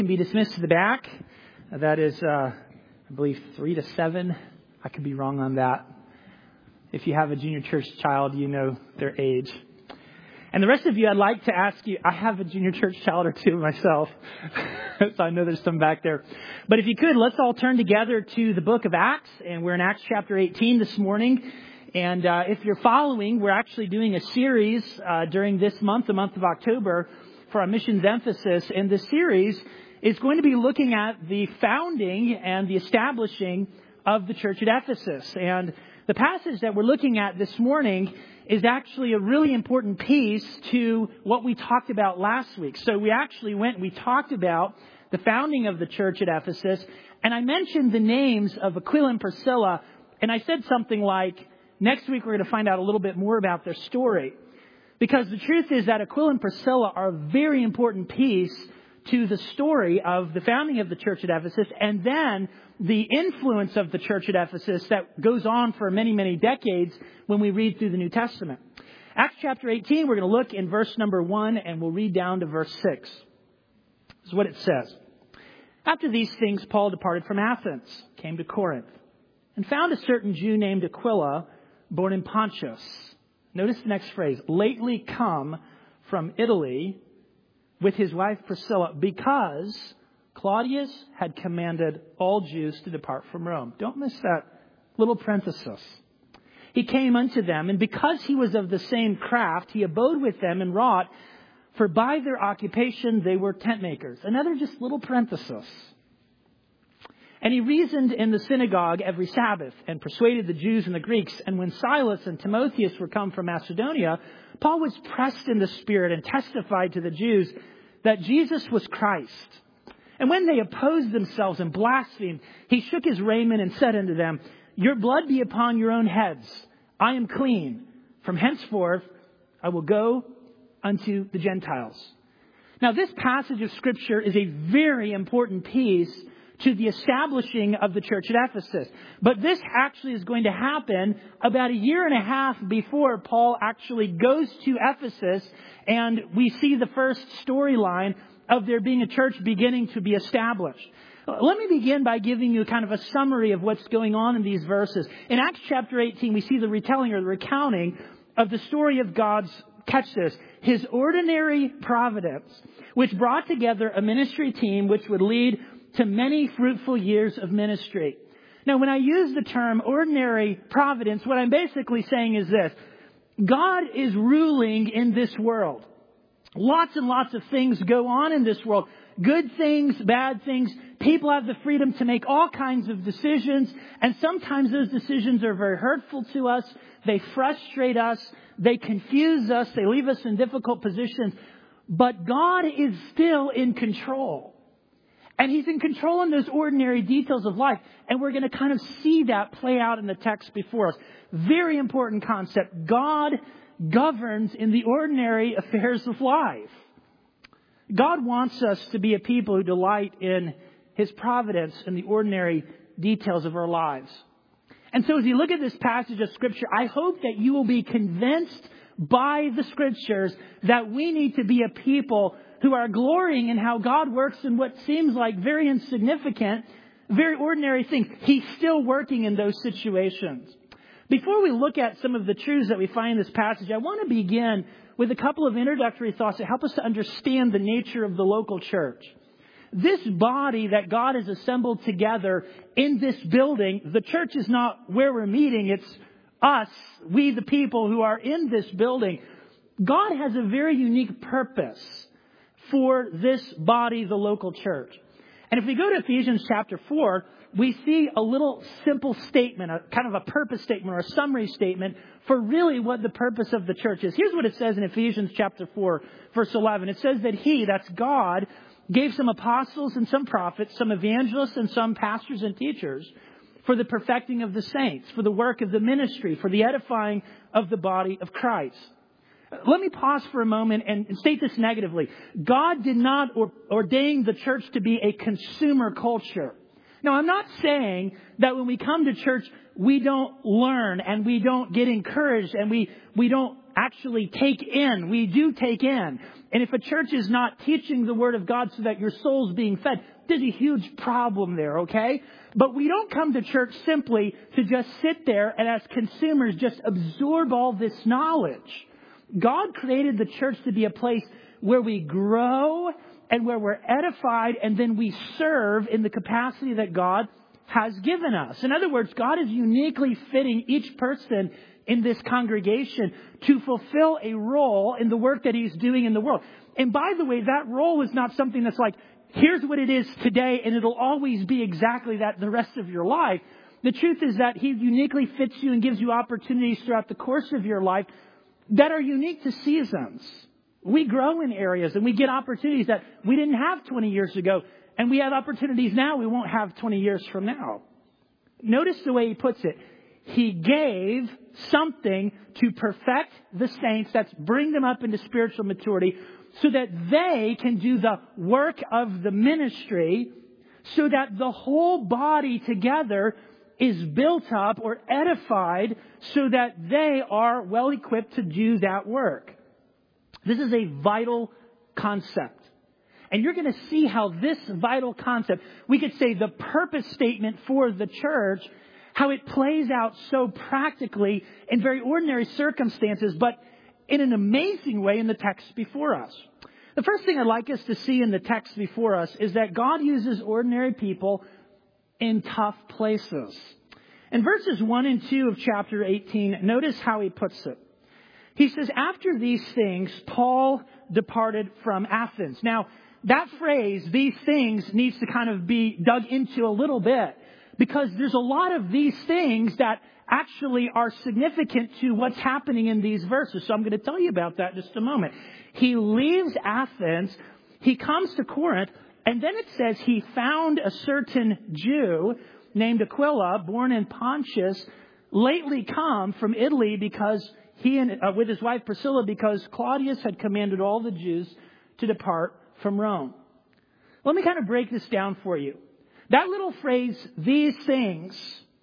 Be dismissed to the back. That is, I believe, 3 to 7. I could be wrong on that. If you have a junior church child, you know their age. And the rest of you, I'd like to ask you, I have a junior church child or two myself, so I know there's some back there. But if you could, let's all turn together to the book of Acts, and we're in Acts chapter 18 this morning. And if you're following, we're actually doing a series during this month, the month of October, for our missions emphasis. And this series is going to be looking at the founding and the establishing of the church at Ephesus. And the passage that we're looking at this morning is actually a really important piece to what we talked about last week. So we talked about the founding of the church at Ephesus, and I mentioned the names of Aquila and Priscilla, and I said something like, next week we're going to find out a little bit more about their story. Because the truth is that Aquila and Priscilla are a very important piece to the story of the founding of the church at Ephesus, and then the influence of the church at Ephesus that goes on for many, many decades when we read through the New Testament. Acts chapter 18, we're going to look in verse number 1, and we'll read down to verse 6. This is what it says. After these things, Paul departed from Athens, came to Corinth, and found a certain Jew named Aquila, born in Pontus. Notice the next phrase, lately come from Italy, with his wife Priscilla, because Claudius had commanded all Jews to depart from Rome. Don't miss that little parenthesis. He came unto them, and because he was of the same craft, he abode with them and wrought, for by their occupation they were tent makers. Another just little parenthesis. And he reasoned in the synagogue every Sabbath and persuaded the Jews and the Greeks. And when Silas and Timotheus were come from Macedonia, Paul was pressed in the Spirit and testified to the Jews that Jesus was Christ. And when they opposed themselves and blasphemed, he shook his raiment and said unto them, your blood be upon your own heads. I am clean. From henceforth I will go unto the Gentiles. Now this passage of Scripture is a very important piece to the establishing of the church at Ephesus. But this actually is going to happen about a year and a half before Paul actually goes to Ephesus, and we see the first storyline of there being a church beginning to be established. Let me begin by giving you kind of a summary of what's going on in these verses. In Acts chapter 18, we see the retelling or the recounting of the story of God's, catch this, His ordinary providence, which brought together a ministry team which would lead to many fruitful years of ministry. Now, when I use the term ordinary providence, what I'm basically saying is this. God is ruling in this world. Lots and lots of things go on in this world. Good things, bad things. People have the freedom to make all kinds of decisions. And sometimes those decisions are very hurtful to us. They frustrate us. They confuse us. They leave us in difficult positions. But God is still in control. And He's in control in those ordinary details of life. And we're going to kind of see that play out in the text before us. Very important concept. God governs in the ordinary affairs of life. God wants us to be a people who delight in His providence in the ordinary details of our lives. And so as you look at this passage of Scripture, I hope that you will be convinced by the Scriptures that we need to be a people who are glorying in how God works in what seems like very insignificant, very ordinary things. He's still working in those situations. Before we look at some of the truths that we find in this passage, I want to begin with a couple of introductory thoughts to help us to understand the nature of the local church. This body that God has assembled together in this building, the church is not where we're meeting, it's us, we the people who are in this building. God has a very unique purpose for this body, the local church. And if we go to Ephesians chapter 4, we see a little simple statement, a kind of a purpose statement or a summary statement for really what the purpose of the church is. Here's what it says in Ephesians chapter 4, verse 11. It says that He, that's God, gave some apostles and some prophets, some evangelists and some pastors and teachers for the perfecting of the saints, for the work of the ministry, for the edifying of the body of Christ. Let me pause for a moment and state this negatively. God did not ordain the church to be a consumer culture. Now, I'm not saying that when we come to church, we don't learn and we don't get encouraged and we don't actually take in. We do take in. And if a church is not teaching the Word of God so that your soul's being fed, there's a huge problem there, okay? But we don't come to church simply to just sit there and as consumers just absorb all this knowledge. God created the church to be a place where we grow and where we're edified, and then we serve in the capacity that God has given us. In other words, God is uniquely fitting each person in this congregation to fulfill a role in the work that He's doing in the world. And by the way, that role is not something that's like, here's what it is today, and it'll always be exactly that the rest of your life. The truth is that He uniquely fits you and gives you opportunities throughout the course of your life that are unique to seasons. We grow in areas and we get opportunities that we didn't have 20 years ago, and we have opportunities now we won't have 20 years from now. Notice the way he puts it. He gave something to perfect the saints, that's bring them up into spiritual maturity, so that they can do the work of the ministry, so that the whole body together is built up or edified, so that they are well equipped to do that work. This is a vital concept. And you're going to see how this vital concept, we could say the purpose statement for the church, how it plays out so practically in very ordinary circumstances, but in an amazing way in the text before us. The first thing I'd like us to see in the text before us is that God uses ordinary people in tough places. In verses 1 and 2 of chapter 18, notice how he puts it. He says, after these things, Paul departed from Athens. Now, that phrase, these things, needs to kind of be dug into a little bit, because there's a lot of these things that actually are significant to what's happening in these verses. So I'm going to tell you about that in just a moment. He leaves Athens, he comes to Corinth, and then it says he found a certain Jew named Aquila, born in Pontus, lately come from Italy, because he and with his wife Priscilla, because Claudius had commanded all the Jews to depart from Rome. Let me kind of break this down for you. That little phrase, these things,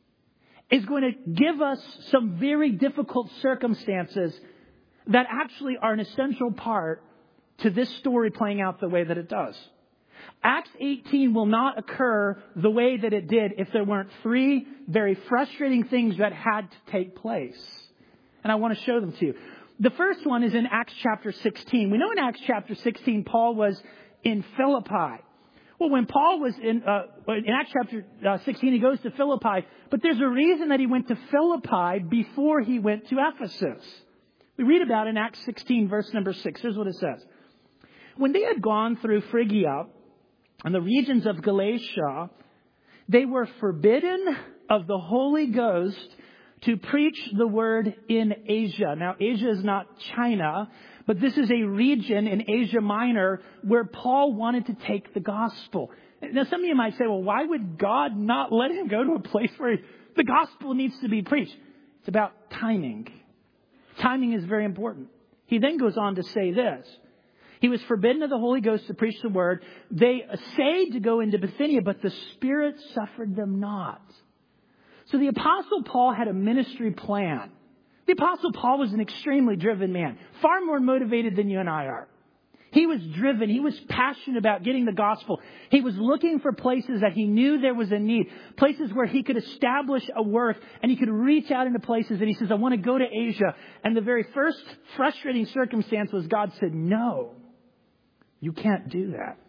is going to give us some very difficult circumstances that actually are an essential part to this story playing out the way that it does. Acts 18 will not occur the way that it did if there weren't three very frustrating things that had to take place. And I want to show them to you. The first one is in Acts chapter 16. We know in Acts chapter 16, Paul was in Philippi. Well, when Paul was in Acts chapter 16, he goes to Philippi. But there's a reason that he went to Philippi before he went to Ephesus. We read about it in Acts 16, verse number 6. Here's what it says. When they had gone through Phrygia and the regions of Galatia, they were forbidden of the Holy Ghost to preach the word in Asia. Now, Asia is not China, but this is a region in Asia Minor where Paul wanted to take the gospel. Now, some of you might say, well, why would God not let him go to a place where the gospel needs to be preached? It's about timing. Timing is very important. He then goes on to say this. He was forbidden of the Holy Ghost to preach the word. They essayed to go into Bithynia, but the Spirit suffered them not. So the Apostle Paul had a ministry plan. The Apostle Paul was an extremely driven man, far more motivated than you and I are. He was driven. He was passionate about getting the gospel. He was looking for places that he knew there was a need, places where he could establish a work, and he could reach out into places. And he says, I want to go to Asia. And the very first frustrating circumstance was God said, no, you can't do that.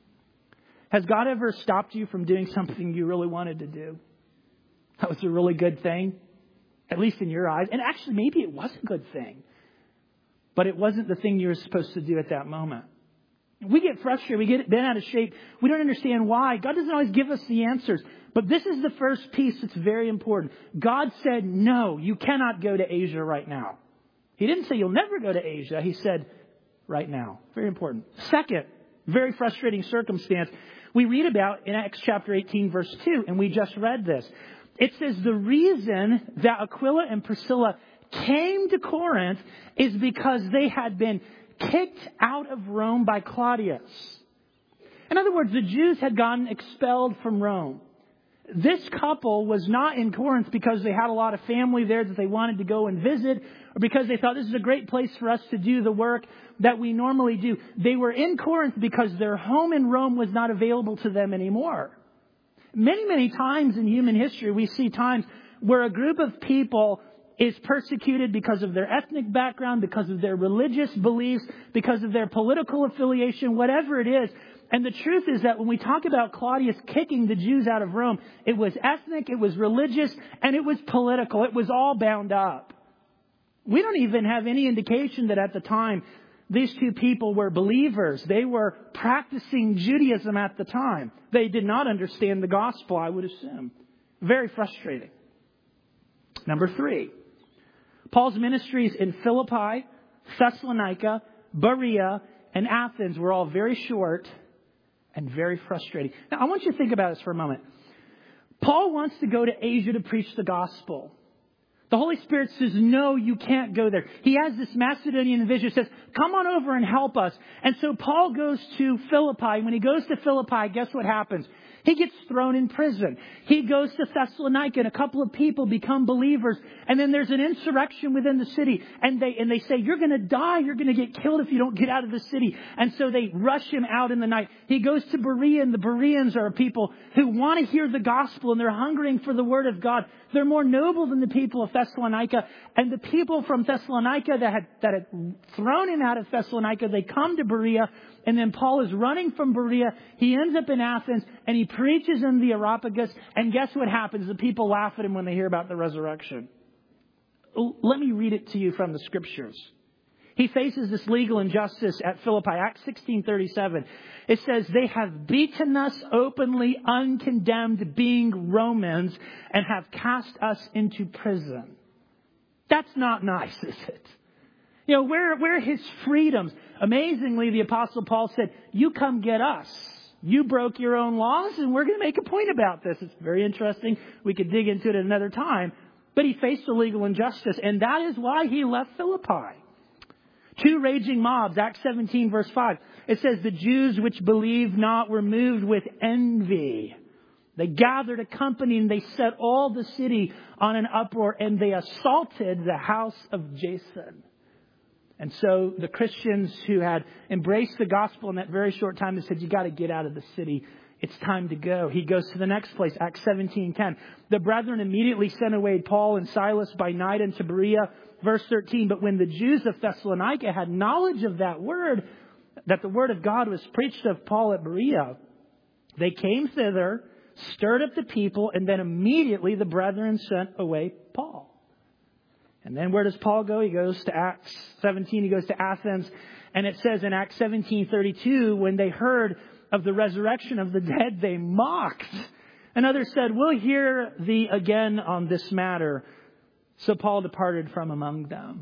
Has God ever stopped you from doing something you really wanted to do? That was a really good thing, at least in your eyes. And actually, maybe it was a good thing, but it wasn't the thing you were supposed to do at that moment. We get frustrated. We get bent out of shape. We don't understand why. God doesn't always give us the answers. But this is the first piece that's very important. God said, no, you cannot go to Asia right now. He didn't say you'll never go to Asia. He said right now. Very important. Second, very frustrating circumstance we read about in Acts chapter 18, verse 2, and we just read this. It says the reason that Aquila and Priscilla came to Corinth is because they had been kicked out of Rome by Claudius. In other words, the Jews had gotten expelled from Rome. This couple was not in Corinth because they had a lot of family there that they wanted to go and visit, or because they thought this is a great place for us to do the work that we normally do. They were in Corinth because their home in Rome was not available to them anymore. Many, many times in human history, we see times where a group of people is persecuted because of their ethnic background, because of their religious beliefs, because of their political affiliation, whatever it is. And the truth is that when we talk about Claudius kicking the Jews out of Rome, it was ethnic, it was religious, and it was political. It was all bound up. We don't even have any indication that at the time these two people were believers. They were practicing Judaism at the time. They did not understand the gospel, I would assume. Very frustrating. Number 3. Paul's ministries in Philippi, Thessalonica, Berea, and Athens were all very short and very frustrating. Now, I want you to think about this for a moment. Paul wants to go to Asia to preach the gospel. The Holy Spirit says, no, you can't go there. He has this Macedonian vision, says, come on over and help us. And so Paul goes to Philippi. When he goes to Philippi, guess what happens? He gets thrown in prison. He goes to Thessalonica and a couple of people become believers. And then there's an insurrection within the city. And they say, you're going to die. You're going to get killed if you don't get out of the city. And so they rush him out in the night. He goes to Berea, and the Bereans are people who want to hear the gospel and they're hungering for the word of God. They're more noble than the people of Thessalonica. And the people from Thessalonica that had thrown him out of Thessalonica, they come to Berea. And then Paul is running from Berea. He ends up in Athens and he preaches in the Areopagus. And guess what happens? The people laugh at him when they hear about the resurrection. Let me read it to you from the scriptures. He faces this legal injustice at Philippi. Acts 16:37. It says, they have beaten us openly, uncondemned, being Romans, and have cast us into prison. That's not nice, is it? You know, where are his freedoms? Amazingly, the Apostle Paul said, you come get us. You broke your own laws, and we're going to make a point about this. It's very interesting. We could dig into it at another time. But he faced a legal injustice, and that is why he left Philippi. 2 raging mobs, Acts 17, verse 5. It says, the Jews which believed not were moved with envy. They gathered a company, and they set all the city on an uproar, and they assaulted the house of Jason. And so the Christians who had embraced the gospel in that very short time, they said, you got to get out of the city. It's time to go. He goes to the next place, Acts 17:10. The brethren immediately sent away Paul and Silas by night into Berea. Verse 13, but when the Jews of Thessalonica had knowledge of that word, that the word of God was preached of Paul at Berea, they came thither, stirred up the people, and then immediately the brethren sent away Paul. And then where does Paul go? He goes to Acts 17. He goes to Athens. And it says in Acts 17:32, when they heard of the resurrection of the dead, they mocked. And others said, we'll hear thee again on this matter. So Paul departed from among them.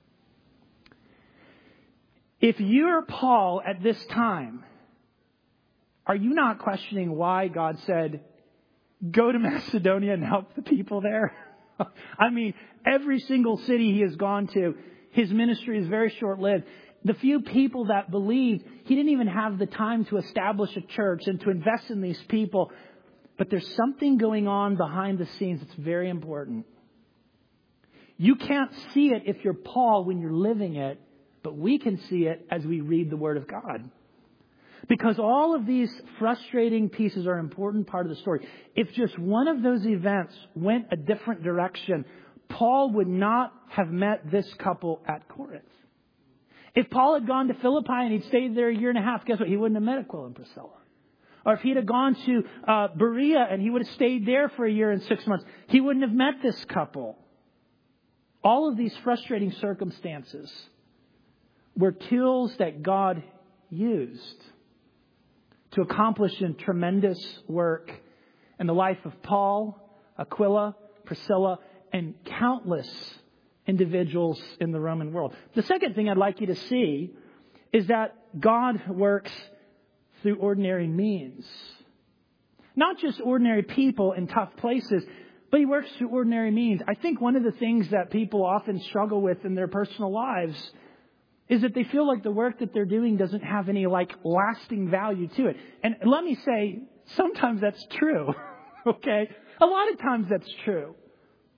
If you're Paul at this time, are you not questioning why God said, go to Macedonia and help the people there? I mean, every single city he has gone to, his ministry is very short-lived. The few people that believed, he didn't even have the time to establish a church and to invest in these people. But there's something going on behind the scenes that's very important. You can't see it if you're Paul when you're living it, but we can see it as we read the Word of God. Because all of these frustrating pieces are an important part of the story. If just one of those events went a different direction, Paul would not have met this couple at Corinth. If Paul had gone to Philippi and he'd stayed there a year and a half, guess what? He wouldn't have met Aquila and Priscilla. Or if he'd have gone to Berea and he would have stayed there for a year and 6 months, he wouldn't have met this couple. All of these frustrating circumstances were tools that God used to accomplish a tremendous work in the life of Paul, Aquila, Priscilla, and countless individuals in the Roman world. The second thing I'd like you to see is that God works through ordinary means. Not just ordinary people in tough places, but He works through ordinary means. I think one of the things that people often struggle with in their personal lives is that they feel like the work that they're doing doesn't have any lasting value to it. And let me say, sometimes that's true. Okay? A lot of times that's true.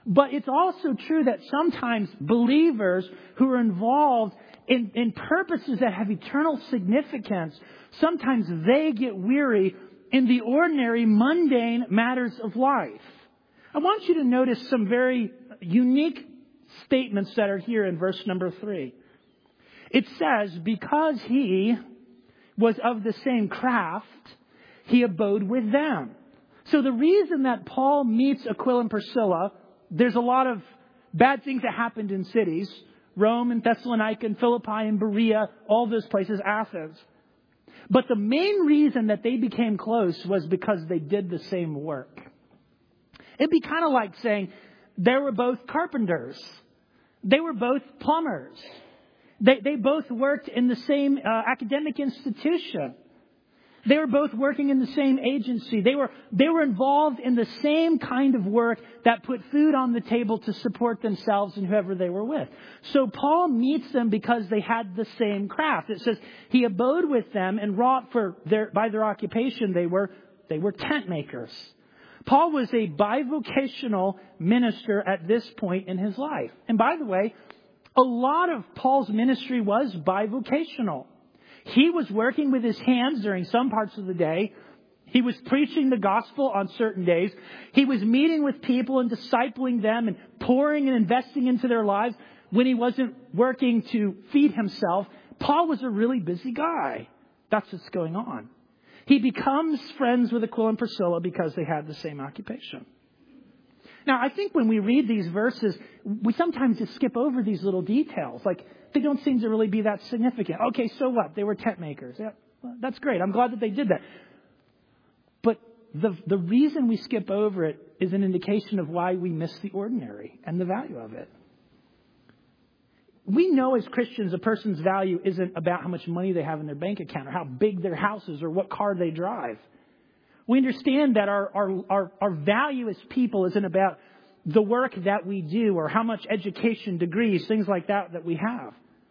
But it's also true that sometimes believers who are involved in purposes that have eternal significance, sometimes they get weary in the ordinary, mundane matters of life. I want you to notice some very unique statements that are here in verse number 3. It says, because he was of the same craft, he abode with them. So the reason that Paul meets Aquila and Priscilla, there's a lot of bad things that happened in cities. Rome and Thessalonica and Philippi and Berea, all those places, Athens. But the main reason that they became close was because they did the same work. It'd be kind of like saying they were both carpenters. They were both plumbers. They both worked in the same academic institution. They were both working in the same agency. They were involved in the same kind of work that put food on the table to support themselves and whoever they were with. So Paul meets them because they had the same craft. It says he abode with them and wrought by their occupation. They were tent makers. Paul was a bivocational minister at this point in his life. And by the way, a lot of Paul's ministry was bivocational. He was working with his hands during some parts of the day. He was preaching the gospel on certain days. He was meeting with people and discipling them and pouring and investing into their lives when he wasn't working to feed himself. Paul was a really busy guy. That's what's going on. He becomes friends with Aquila and Priscilla because they had the same occupation. Now, I think when we read these verses, we sometimes just skip over these little details. Like, they don't seem to really be that significant. Okay, so what? They were tent makers. Yeah, well, that's great. I'm glad that they did that. But the reason we skip over it is an indication of why we miss the ordinary and the value of it. We know as Christians a person's value isn't about how much money they have in their bank account or how big their house is or what car they drive. We understand that our value as people isn't about the work that we do or how much education, degrees, things like that we have.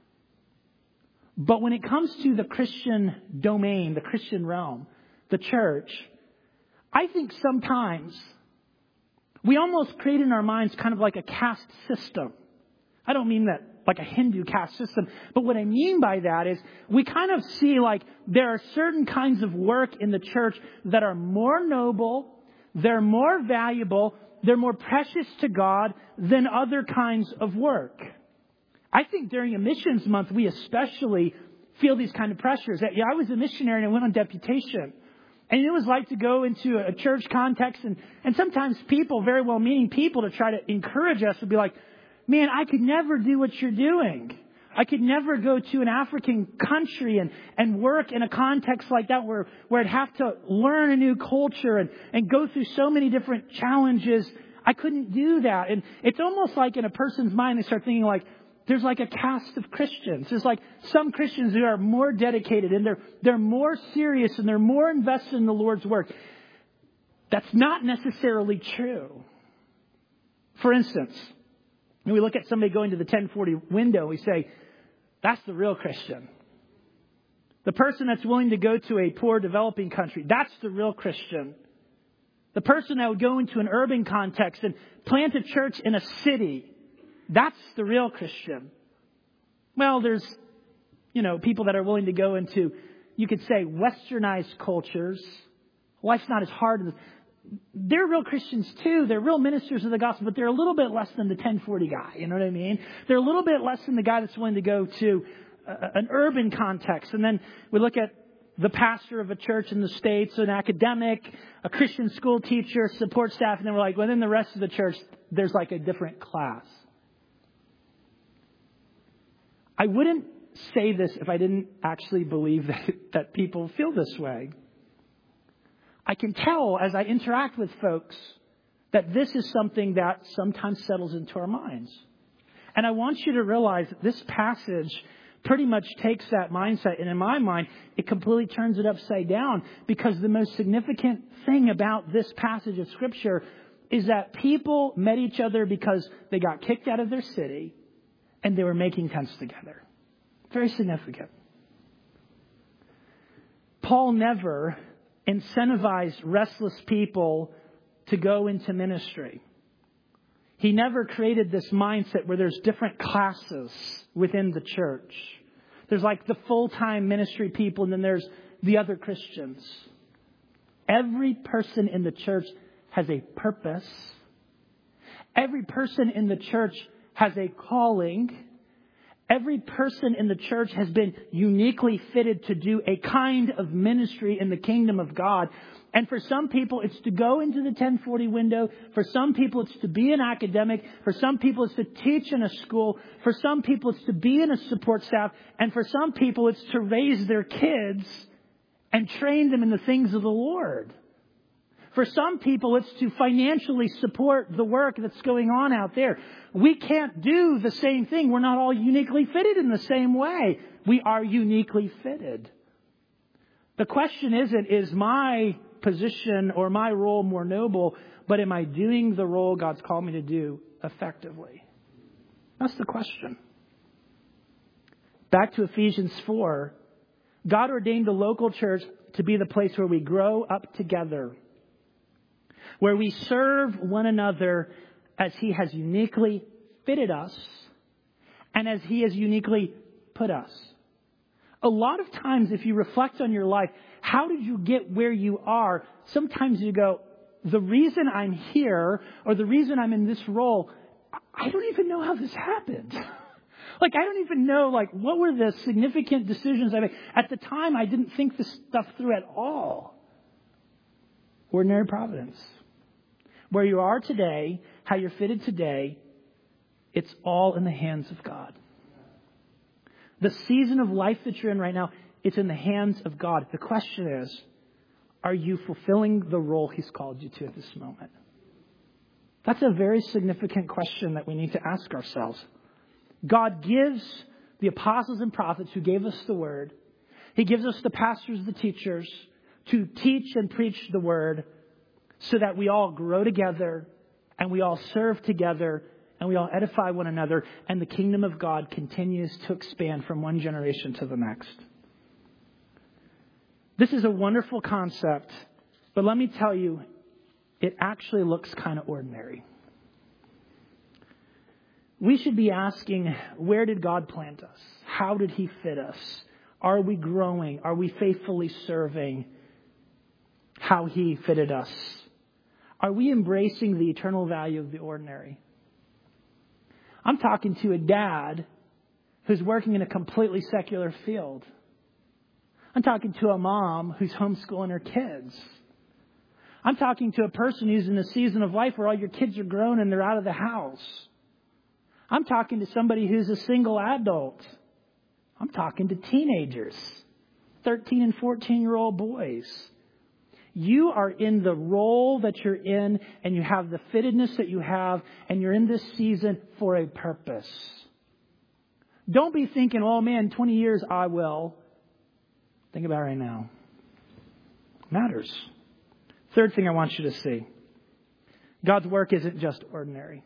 But when it comes to the Christian domain, the Christian realm, the church, I think sometimes we almost create in our minds kind of like a caste system. I don't mean that like a Hindu caste system. But what I mean by that is we kind of see like there are certain kinds of work in the church that are more noble, they're more valuable, they're more precious to God than other kinds of work. I think during a missions month, we especially feel these kind of pressures. I was a missionary and I went on deputation. And it was like to go into a church context and sometimes people, very well-meaning people, to try to encourage us would be like, man, I could never do what you're doing. I could never go to an African country and work in a context like that where I'd have to learn a new culture and go through so many different challenges. I couldn't do that. And it's almost like in a person's mind, they start thinking like, there's like a caste of Christians. There's like some Christians who are more dedicated and they're more serious and they're more invested in the Lord's work. That's not necessarily true. For instance, when we look at somebody going to the 1040 window, we say, that's the real Christian. The person that's willing to go to a poor developing country, that's the real Christian. The person that would go into an urban context and plant a church in a city, that's the real Christian. Well, there's, people that are willing to go into, you could say, westernized cultures. Life's not as hard. They're real Christians too. They're real ministers of the gospel, but they're a little bit less than the 1040 guy. You know what I mean? They're a little bit less than the guy that's willing to go to an urban context. And then we look at the pastor of a church in the States, an academic, a Christian school teacher, support staff, and then we're like, within the rest of the church, there's like a different class. I wouldn't say this if I didn't actually believe that people feel this way. I can tell as I interact with folks that this is something that sometimes settles into our minds. And I want you to realize that this passage pretty much takes that mindset, and in my mind, it completely turns it upside down, because the most significant thing about this passage of Scripture is that people met each other because they got kicked out of their city and they were making tents together. Very significant. Paul never incentivized restless people to go into ministry. He never created this mindset where there's different classes within the church. There's like the full-time ministry people, and then there's the other Christians. Every person in the church has a purpose. Every person in the church has a calling. Every person in the church has been uniquely fitted to do a kind of ministry in the kingdom of God. And for some people, it's to go into the 1040 window. For some people, it's to be an academic. For some people, it's to teach in a school. For some people, it's to be in a support staff. And for some people, it's to raise their kids and train them in the things of the Lord. For some people, it's to financially support the work that's going on out there. We can't do the same thing. We're not all uniquely fitted in the same way. We are uniquely fitted. The question isn't, is my position or my role more noble, but am I doing the role God's called me to do effectively? That's the question. Back to Ephesians 4. God ordained the local church to be the place where we grow up together, where we serve one another as He has uniquely fitted us and as He has uniquely put us. A lot of times, if you reflect on your life, how did you get where you are? Sometimes you go, the reason I'm here or the reason I'm in this role, I don't even know how this happened. I don't even know, what were the significant decisions I made. At the time, I didn't think this stuff through at all. Ordinary providence. Where you are today, how you're fitted today, it's all in the hands of God. The season of life that you're in right now, it's in the hands of God. The question is, are you fulfilling the role He's called you to at this moment? That's a very significant question that we need to ask ourselves. God gives the apostles and prophets who gave us the word. He gives us the pastors, the teachers, to teach and preach the word so that we all grow together and we all serve together and we all edify one another, and the kingdom of God continues to expand from one generation to the next. This is a wonderful concept, but let me tell you, it actually looks kind of ordinary. We should be asking, where did God plant us? How did He fit us? Are we growing? Are we faithfully serving how He fitted us? Are we embracing the eternal value of the ordinary? I'm talking to a dad who's working in a completely secular field. I'm talking to a mom who's homeschooling her kids. I'm talking to a person who's in a season of life where all your kids are grown and they're out of the house. I'm talking to somebody who's a single adult. I'm talking to teenagers, 13 and 14-year-old boys. You are in the role that you're in, and you have the fittedness that you have, and you're in this season for a purpose. Don't be thinking, oh man, 20 years I will. Think about it right now. It matters. Third thing I want you to see. God's work isn't just ordinary.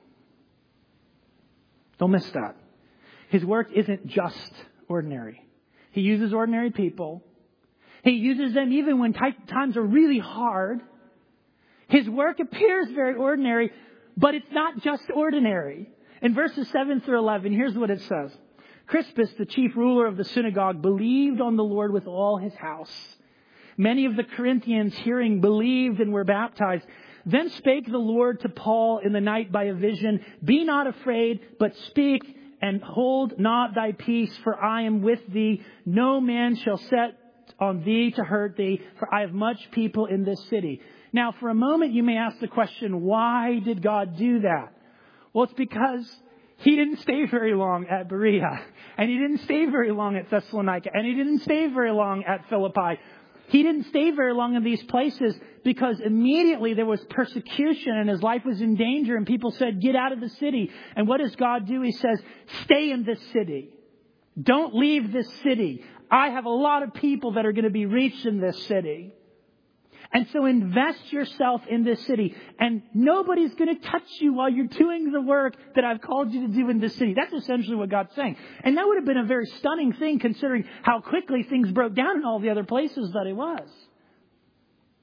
Don't miss that. His work isn't just ordinary. He uses ordinary people. He uses them even when times are really hard. His work appears very ordinary, but it's not just ordinary. In verses 7 through 11, here's what it says. Crispus, the chief ruler of the synagogue, believed on the Lord with all his house. Many of the Corinthians, hearing, believed and were baptized. Then spake the Lord to Paul in the night by a vision, be not afraid, but speak and hold not thy peace, for I am with thee. No man shall set on thee to hurt thee, for I have much people in this city. Now, for a moment, you may ask the question, why did God do that? Well, it's because He didn't stay very long at Berea, and He didn't stay very long at Thessalonica, and He didn't stay very long at Philippi. He didn't stay very long in these places because immediately there was persecution and his life was in danger, and people said, get out of the city. And what does God do? He says, stay in this city. Don't leave this city. I have a lot of people that are going to be reached in this city. And so invest yourself in this city. And nobody's going to touch you while you're doing the work that I've called you to do in this city. That's essentially what God's saying. And that would have been a very stunning thing considering how quickly things broke down in all the other places that He was.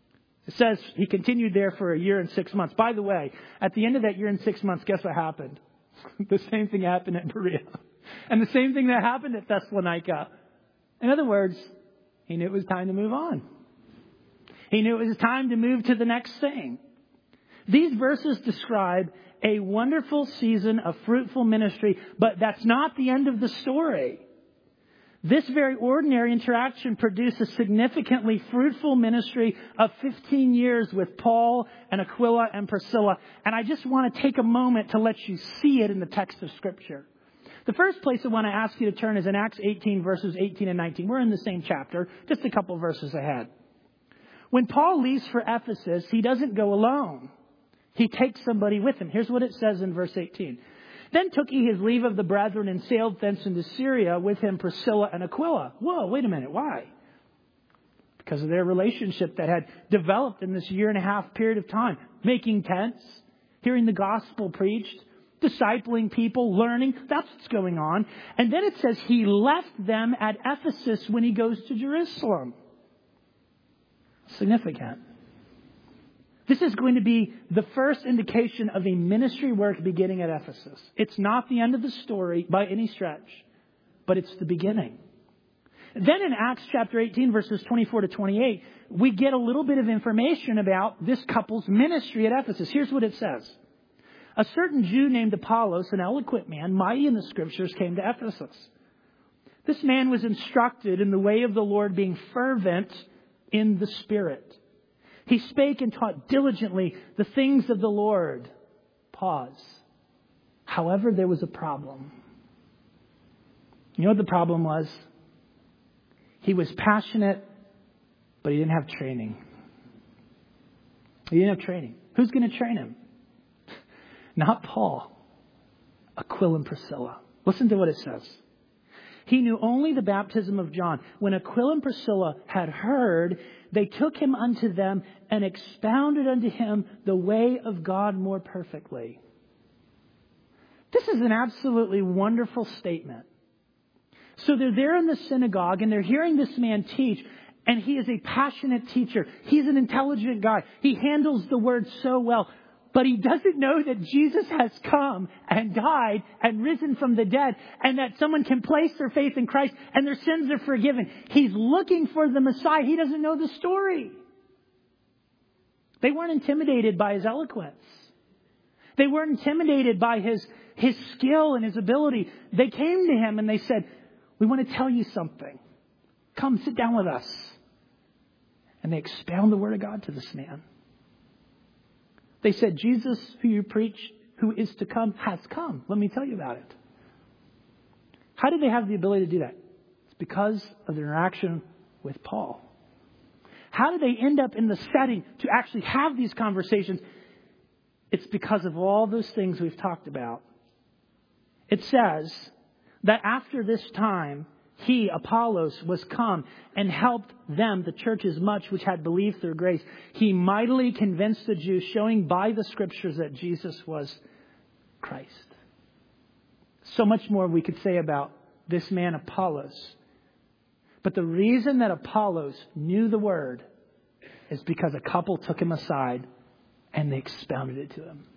It says he continued there for a year and 6 months. By the way, at the end of that year and 6 months, guess what happened? The same thing happened at Berea. And the same thing that happened at Thessalonica. In other words, he knew it was time to move on. He knew it was time to move to the next thing. These verses describe a wonderful season of fruitful ministry, but that's not the end of the story. This very ordinary interaction produced a significantly fruitful ministry of 15 years with Paul and Aquila and Priscilla. And I just want to take a moment to let you see it in the text of Scripture. The first place I want to ask you to turn is in Acts 18, verses 18 and 19. We're in the same chapter, just a couple verses ahead. When Paul leaves for Ephesus, he doesn't go alone. He takes somebody with him. Here's what it says in verse 18. Then took he his leave of the brethren and sailed thence into Syria, with him Priscilla and Aquila. Whoa, wait a minute. Why? Because of their relationship that had developed in this 1.5 year period of time. Making tents, hearing the gospel preached, discipling people, learning. That's what's going on. And then it says he left them at Ephesus when he goes to Jerusalem. Significant. This is going to be the first indication of a ministry work beginning at Ephesus. It's not the end of the story by any stretch, but it's the beginning. Then in Acts chapter 18, verses 24 to 28, we get a little bit of information about this couple's ministry at Ephesus. Here's what it says. A certain Jew named Apollos, an eloquent man, mighty in the Scriptures, came to Ephesus. This man was instructed in the way of the Lord, being fervent in the Spirit. He spake and taught diligently the things of the Lord. Pause. However, there was a problem. You know what the problem was? He was passionate, but he didn't have training. He didn't have training. Who's going to train him? Not Paul. Aquila and Priscilla. Listen to what it says. He knew only the baptism of John. When Aquila and Priscilla had heard, they took him unto them and expounded unto him the way of God more perfectly. This is an absolutely wonderful statement. So they're there in the synagogue and they're hearing this man teach, and he is a passionate teacher. He's an intelligent guy. He handles the word so well. But he doesn't know that Jesus has come and died and risen from the dead, and that someone can place their faith in Christ and their sins are forgiven. He's looking for the Messiah. He doesn't know the story. They weren't intimidated by his eloquence. They weren't intimidated by his skill and his ability. They came to him and they said, we want to tell you something. Come, sit down with us. And they expound the word of God to this man. They said, Jesus, who you preach, who is to come, has come. Let me tell you about it. How did they have the ability to do that? It's because of their interaction with Paul. How did they end up in the setting to actually have these conversations? It's because of all those things we've talked about. It says that after this time, he, Apollos, was come and helped them, the churches much, which had believed through grace. He mightily convinced the Jews, showing by the Scriptures that Jesus was Christ. So much more we could say about this man, Apollos. But the reason that Apollos knew the word is because a couple took him aside and they expounded it to him.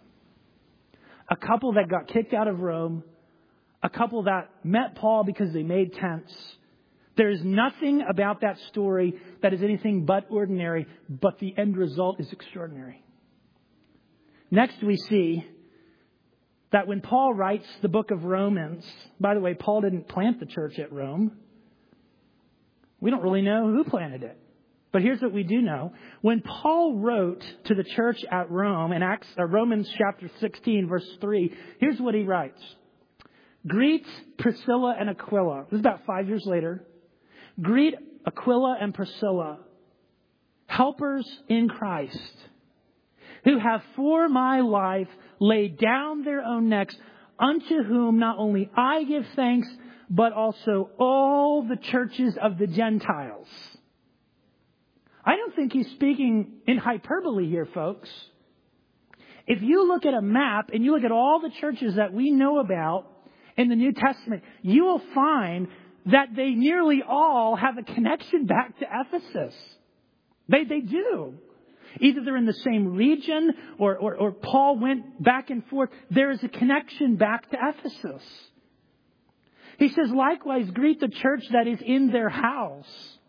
A couple that got kicked out of Rome. A couple that met Paul because they made tents. There is nothing about that story that is anything but ordinary, but the end result is extraordinary. Next, we see that when Paul writes the book of Romans, by the way, Paul didn't plant the church at Rome. We don't really know who planted it. But here's what we do know. When Paul wrote to the church at Rome in Romans chapter 16, verse 3, here's what he writes. Greet Priscilla and Aquila. This is about 5 years later. Greet Aquila and Priscilla, helpers in Christ, who have for my life laid down their own necks, unto whom not only I give thanks, but also all the churches of the Gentiles. I don't think he's speaking in hyperbole here, folks. If you look at a map and you look at all the churches that we know about in the New Testament, you will find that they nearly all have a connection back to Ephesus. They do. Either they're in the same region or Paul went back and forth. There is a connection back to Ephesus. He says, likewise, greet the church that is in their house.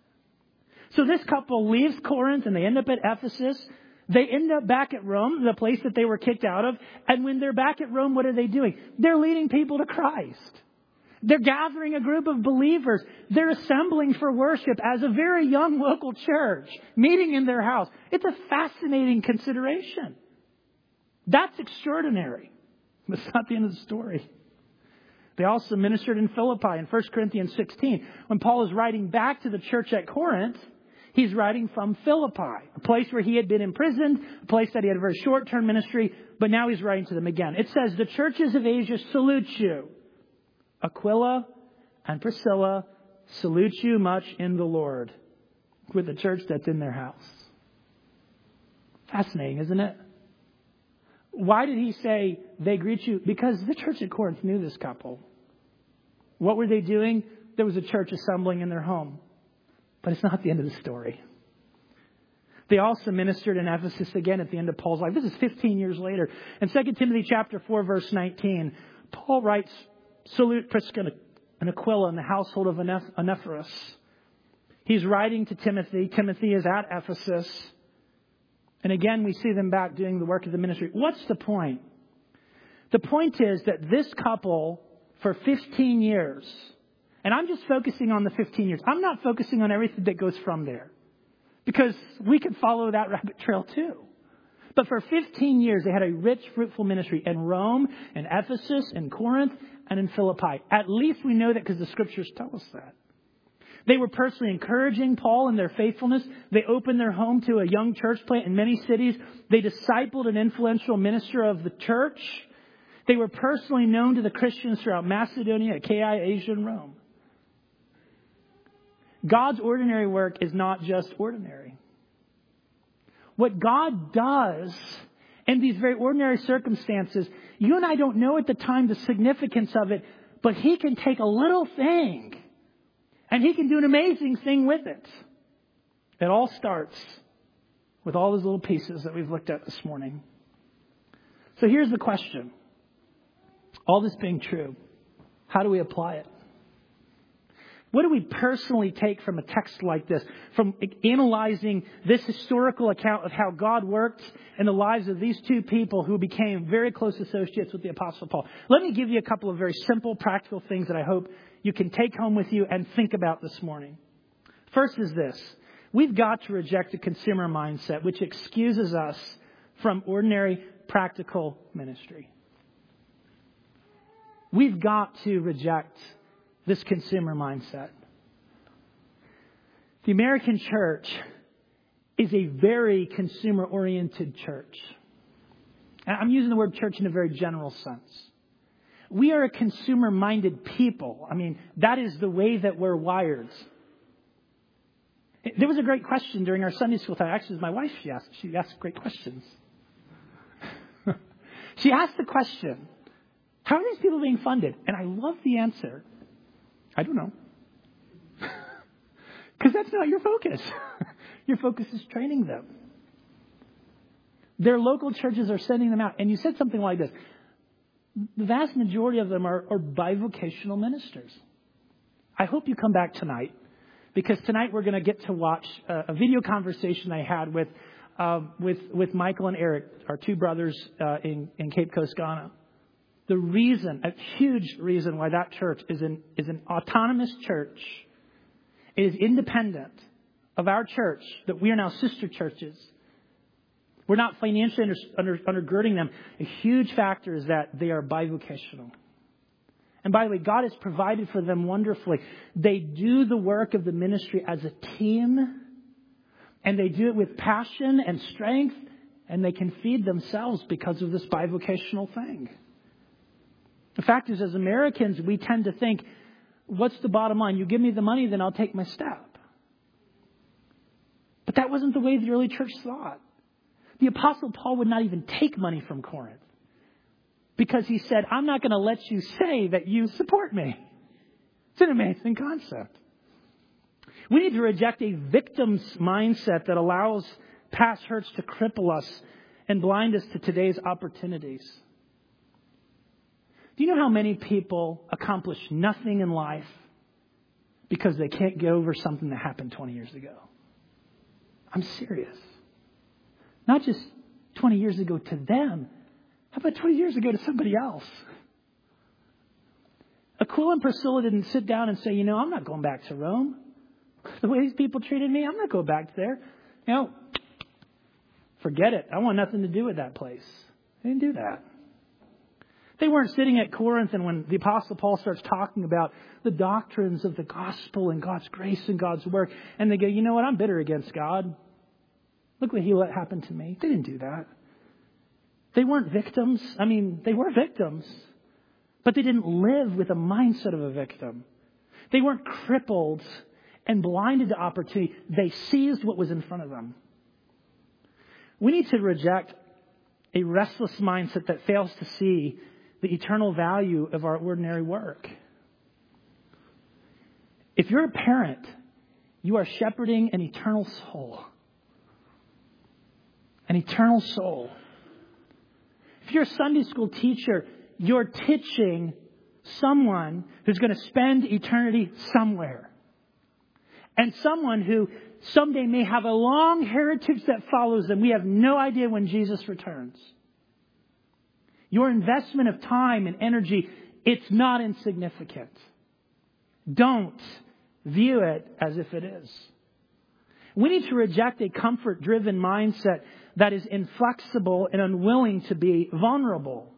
So this couple leaves Corinth and they end up at Ephesus. They end up back at Rome, the place that they were kicked out of. And when they're back at Rome, what are they doing? They're leading people to Christ. They're gathering a group of believers. They're assembling for worship as a very young local church, meeting in their house. It's a fascinating consideration. That's extraordinary. But it's not the end of the story. They also ministered in Philippi in 1 Corinthians 16. When Paul is writing back to the church at Corinth, he's writing from Philippi, a place where he had been imprisoned, a place that he had a very short-term ministry, but now he's writing to them again. It says, the churches of Asia salute you. Aquila and Priscilla salute you much in the Lord, with the church that's in their house. Fascinating, isn't it? Why did he say they greet you? Because the church at Corinth knew this couple. What were they doing? There was a church assembling in their home. But it's not the end of the story. They also ministered in Ephesus again at the end of Paul's life. This is 15 years later. In 2 Timothy chapter 4, verse 19, Paul writes, salute Prisca and Aquila in the household of Onesiphorus. He's writing to Timothy. Timothy is at Ephesus. And again, we see them back doing the work of the ministry. What's the point? The point is that this couple, for 15 years, and I'm just focusing on the 15 years. I'm not focusing on everything that goes from there, because we could follow that rabbit trail too. But for 15 years, they had a rich, fruitful ministry in Rome, in Ephesus, in Corinth, and in Philippi. At least we know that because the scriptures tell us that. They were personally encouraging Paul in their faithfulness. They opened their home to a young church plant in many cities. They discipled an influential minister of the church. They were personally known to the Christians throughout Macedonia, Achaia, Asia, and Rome. God's ordinary work is not just ordinary. What God does in these very ordinary circumstances, you and I don't know at the time the significance of it, but He can take a little thing and He can do an amazing thing with it. It all starts with all those little pieces that we've looked at this morning. So here's the question. All this being true, how do we apply it? What do we personally take from a text like this, from analyzing this historical account of how God worked in the lives of these two people who became very close associates with the Apostle Paul? Let me give you a couple of very simple, practical things that I hope you can take home with you and think about this morning. First is this. We've got to reject a consumer mindset which excuses us from ordinary, practical ministry. We've got to reject this consumer mindset. The American church is a very consumer-oriented church. And I'm using the word church in a very general sense. We are a consumer-minded people. I mean, that is the way that we're wired. There was a great question during our Sunday school time. Actually, it was my wife. She asked great questions. She asked the question, how are these people being funded? And I love the answer. I don't know. Because that's not your focus. Your focus is training them. Their local churches are sending them out. And you said something like this. The vast majority of them are bivocational ministers. I hope you come back tonight, because tonight we're going to get to watch a video conversation I had with Michael and Eric, our two brothers in Cape Coast, Ghana. The reason, a huge reason why that church is an autonomous church, it is independent of our church, that we are now sister churches. We're not financially undergirding them. A huge factor is that they are bivocational. And by the way, God has provided for them wonderfully. They do the work of the ministry as a team, and they do it with passion and strength, and they can feed themselves because of this bivocational thing. The fact is, as Americans, we tend to think, what's the bottom line? You give me the money, then I'll take my step. But that wasn't the way the early church thought. The Apostle Paul would not even take money from Corinth, because he said, I'm not going to let you say that you support me. It's an amazing concept. We need to reject a victim's mindset that allows past hurts to cripple us and blind us to today's opportunities. Do you know how many people accomplish nothing in life because they can't get over something that happened 20 years ago? I'm serious. Not just 20 years ago to them. How about 20 years ago to somebody else? Aquila and Priscilla didn't sit down and say, I'm not going back to Rome. The way these people treated me, I'm not going back there. Forget it. I want nothing to do with that place. They didn't do that. They weren't sitting at Corinth, and when the Apostle Paul starts talking about the doctrines of the gospel and God's grace and God's work, and they go, you know what, I'm bitter against God. Look what He let happen to me. They didn't do that. They weren't victims. They were victims, but they didn't live with the mindset of a victim. They weren't crippled and blinded to opportunity. They seized what was in front of them. We need to reject a restless mindset that fails to see the eternal value of our ordinary work. If you're a parent, you are shepherding an eternal soul. An eternal soul. If you're a Sunday school teacher, you're teaching someone who's going to spend eternity somewhere. And someone who someday may have a long heritage that follows them. We have no idea when Jesus returns. Your investment of time and energy, it's not insignificant. Don't view it as if it is. We need to reject a comfort-driven mindset that is inflexible and unwilling to be vulnerable.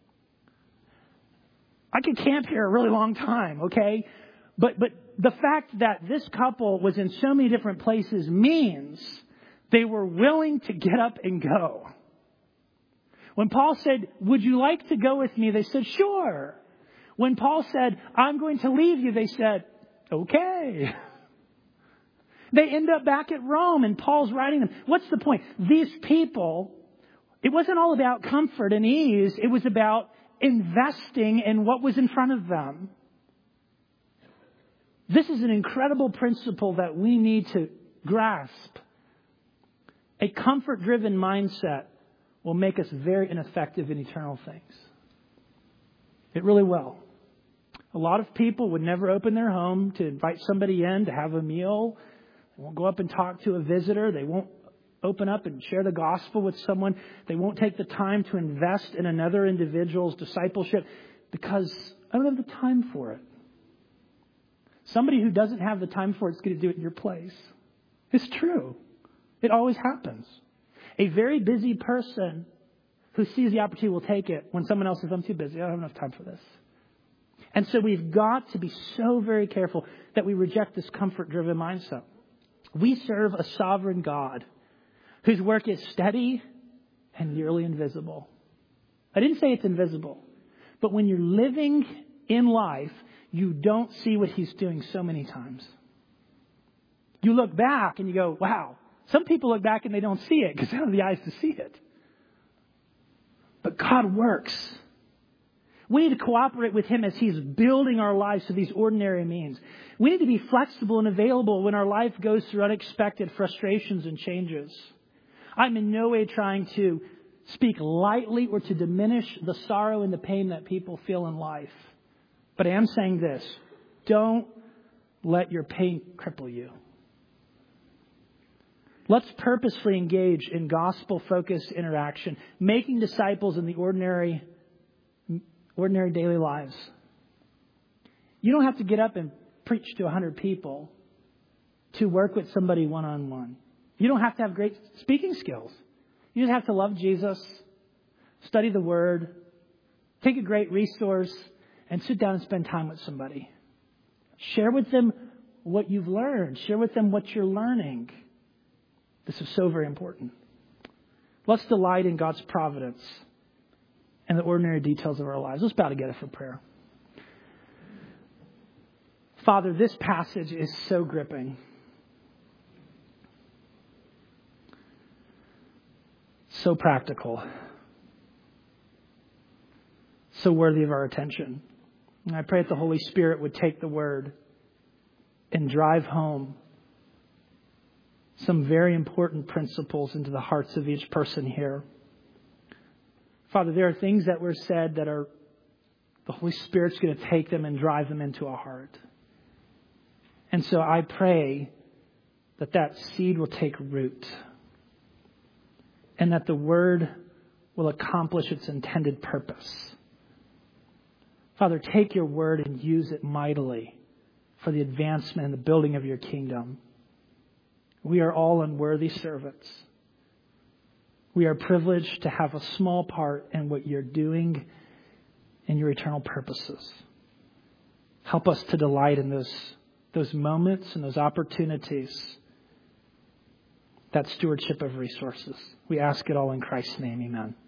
I could camp here a really long time, okay? But the fact that this couple was in so many different places means they were willing to get up and go. When Paul said, would you like to go with me? They said, sure. When Paul said, I'm going to leave you, they said, okay. They end up back at Rome and Paul's writing them. What's the point? These people, it wasn't all about comfort and ease. It was about investing in what was in front of them. This is an incredible principle that we need to grasp. A comfort-driven mindset will make us very ineffective in eternal things. It really will. A lot of people would never open their home to invite somebody in to have a meal. They won't go up and talk to a visitor. They won't open up and share the gospel with someone. They won't take the time to invest in another individual's discipleship because I don't have the time for it. Somebody who doesn't have the time for it is going to do it in your place. It's true. It always happens. A very busy person who sees the opportunity will take it when someone else says, I'm too busy. I don't have enough time for this. And so we've got to be so very careful that we reject this comfort-driven mindset. We serve a sovereign God whose work is steady and nearly invisible. I didn't say it's invisible, but when you're living in life, you don't see what He's doing so many times. You look back and you go, wow. Some people look back and they don't see it because they don't have the eyes to see it. But God works. We need to cooperate with Him as He's building our lives to these ordinary means. We need to be flexible and available when our life goes through unexpected frustrations and changes. I'm in no way trying to speak lightly or to diminish the sorrow and the pain that people feel in life. But I am saying this. Don't let your pain cripple you. Let's purposefully engage in gospel-focused interaction, making disciples in the ordinary daily lives. You don't have to get up and preach to 100 people to work with somebody one-on-one. You don't have to have great speaking skills. You just have to love Jesus, study the Word, take a great resource, and sit down and spend time with somebody. Share with them what you've learned. Share with them what you're learning. This is so very important. Let's delight in God's providence and the ordinary details of our lives. Let's bow together for prayer. Father, this passage is so gripping. So practical. So worthy of our attention. And I pray that the Holy Spirit would take the word and drive home some very important principles into the hearts of each person here. Father, there are things that were said that are the Holy Spirit's going to take them and drive them into a heart. And so I pray that seed will take root and that the word will accomplish its intended purpose. Father, take your word and use it mightily for the advancement and the building of your kingdom. We are all unworthy servants. We are privileged to have a small part in what you're doing in your eternal purposes. Help us to delight in those moments and those opportunities, that stewardship of resources. We ask it all in Christ's name. Amen.